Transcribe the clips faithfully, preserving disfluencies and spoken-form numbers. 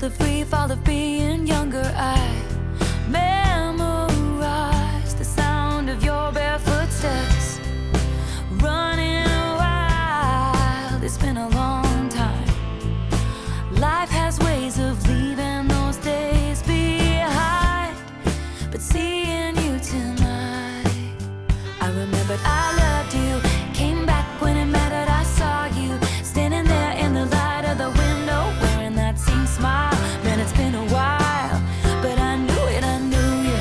the free fall of being younger. I memorize the sound of your barefoot steps, running wild. It's been a long time. Life has ways of leaving those days behind, but seeing you tonight, I remembered I loved you. Came back when it mattered. I saw you standing there in the light of the window, wearing that same smile. Man, it's been a while, but I knew it, I knew you.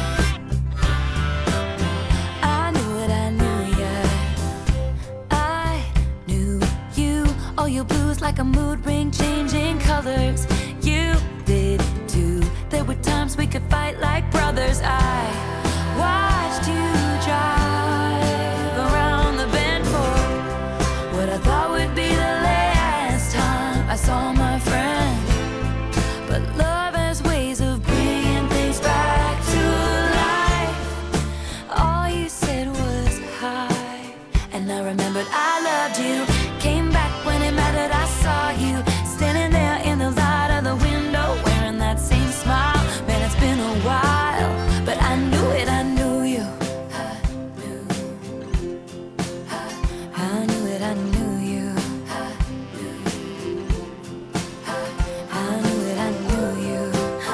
I knew it, I knew you. I knew you. All your blues like a mood ring, changing colors. You did too. There were times we could fight like brothers. I watched you drive around the bend for what I thought would be the last time I saw my friend. But love has ways of bringing things back to life. All you said was hi, and I remembered I loved you. Came back when it mattered. I saw you standing there in the light of the window, wearing that same smile. Man, it's been a while, but I knew it, I knew you. I knew, I knew it, I knew you. I knew it, I knew you.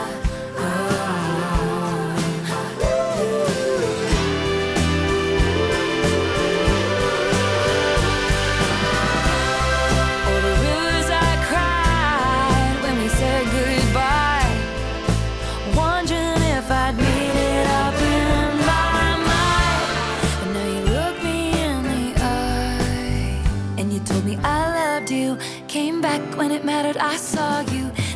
Oh, the rivers I cried when we said goodbye, wondering if I'd made it up in my mind. But now you look me in the eye, and you told me I loved you. Came back when it mattered. I saw you